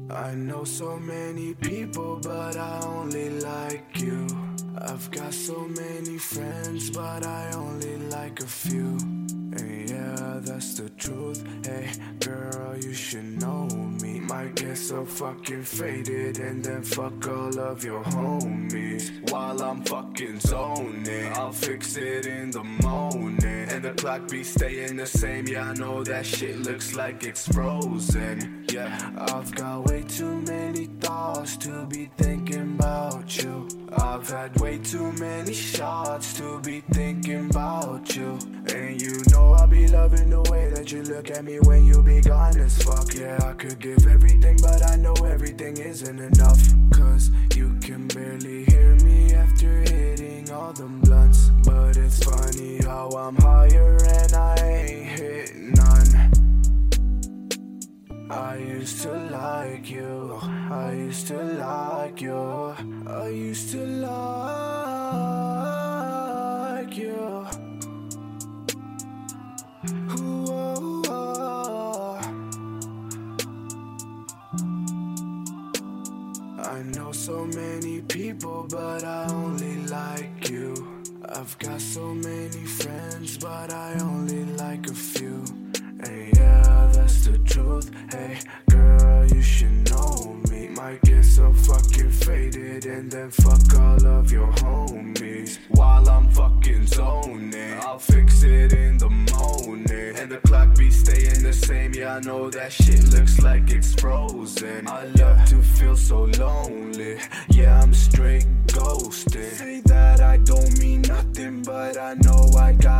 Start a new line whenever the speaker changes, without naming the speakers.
I know so many people, but I only like you. I've got so many friends, but I only like a few. And yeah, that's the truth. Hey, girl, you should know me. Might get so fucking faded and then fuck all of your homies. While I'm fucking zoning, I'll fix it in the morning. And the clock be staying the same. Yeah, I know that shit looks like it's frozen. Yeah, I've got way too many thoughts to be thinking about you. I've had way too many shots to be thinking about you. And you know I be loving the way that you look at me when you be gone as fuck. Yeah, I could give everything, but I know everything isn't enough. Cause you can barely hear me after hitting all them blunts. But it's funny how I'm higher and I ain't hit none. I used to like you, I used to like you, I used to like you. Ooh, I know so many people, but I only like you. I've got so many friends, but I only like a few. And yeah, that's the truth. Hey, girl, you should know me. Might get so fucking faded and then fuck all of your homies. While I'm fucking zoning, I'll fix it in the morning. And the clock be staying the same. Yeah, I know that shit looks like it's frozen. I love to feel so lonely. Yeah, I'm straight ghosted. Say that I don't mean nothing, but I know I got